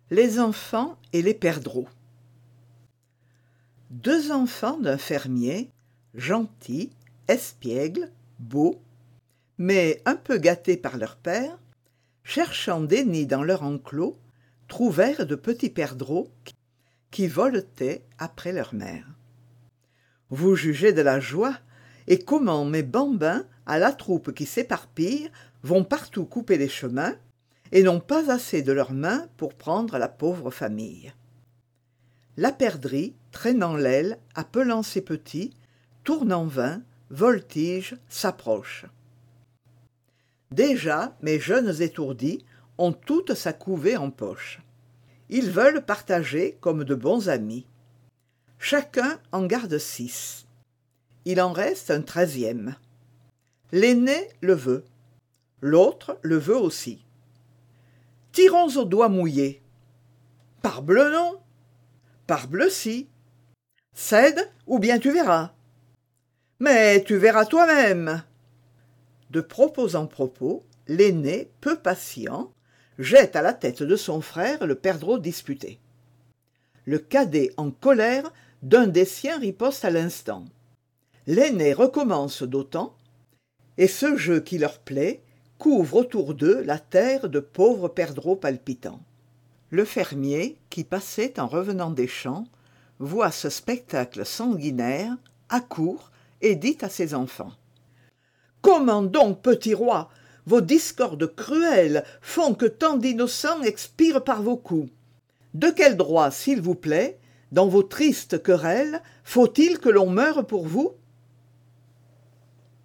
Les enfants et les perdreaux. Deux enfants d'un fermier, gentils, espiègles, beaux, mais un peu gâtés par leur père, cherchant des nids dans leur enclos, trouvèrent de petits perdreaux qui voletaient après leur mère. Vous jugez de la joie, et comment mes bambins, à la troupe qui s'éparpille, vont partout couper les chemins, et n'ont pas assez de leurs mains pour prendre la pauvre famille. La perdrix, traînant l'aile, appelant ses petits, tourne en vain, voltige, s'approche. Déjà, mes jeunes étourdis ont toute sa couvée en poche. Ils veulent partager comme de bons amis. Chacun en garde 6. Il en reste un 13e. L'aîné le veut. L'autre le veut aussi. Tirons au doigt mouillé. Parbleu non. Parbleu si. Cède ou bien tu verras. Mais tu verras toi-même. De propos en propos, l'aîné, peu patient, jette à la tête de son frère le perdreau disputé. Le cadet, en colère, d'un des siens riposte à l'instant. L'aîné recommence d'autant, et ce jeu qui leur plaît couvre autour d'eux la terre de pauvres perdreaux palpitants. Le fermier, qui passait en revenant des champs, voit ce spectacle sanguinaire, accourt et dit à ses enfants : « Comment donc, petits rois, vos discordes cruelles font que tant d'innocents expirent par vos coups ? De quel droit, s'il vous plaît, dans vos tristes querelles, faut-il que l'on meure pour vous ?